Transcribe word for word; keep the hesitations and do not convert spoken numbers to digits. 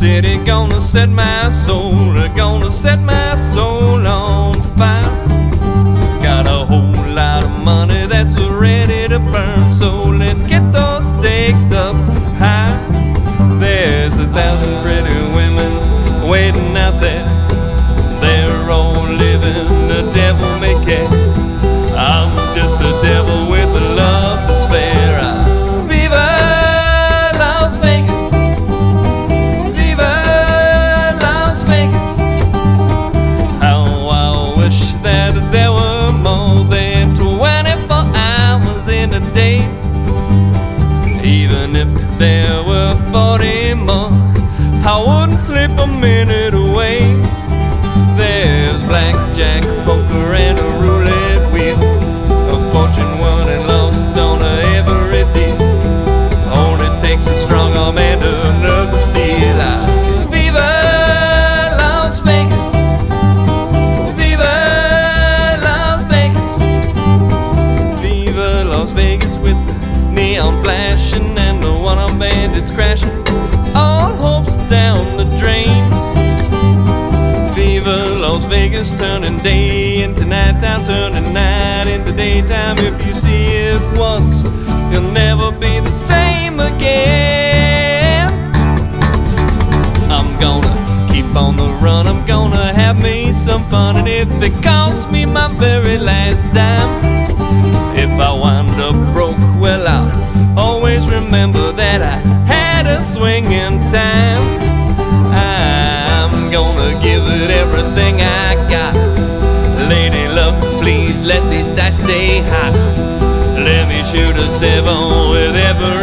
city, gonna set my soul, gonna set my soul on fire. Got a whole lot of money that's ready to burn, so let's get those stakes up high. There's a thousand pretty women waiting out there. They're all living the devil may care. I'm just a devil with love to spare. I Viva Las Vegas, Viva Las Vegas. How I wish that there were more than twenty-four hours in a day. Even if there were forty more, I wouldn't slip a minute away. There's blackjack, poker, and a roulette wheel, a fortune won and lost on every deal. All it takes is strong arm and a nerves of steel. I Viva Las Vegas, Viva Las Vegas, Viva Las Vegas, with the neon flashing and the one-armed bandits crashing. All hopes down the drain. Viva Las Vegas, turning day into nighttime, turning night into daytime. If you see it once, you'll never be the same again. I'm gonna keep on the run, I'm gonna have me some fun. And if it costs me my very last dime, if I wind up broke, well, I'll always remember that I had a swinging time. I'm gonna give it everything I got. Lady love, please let these dice stay hot. Let me shoot a seven with every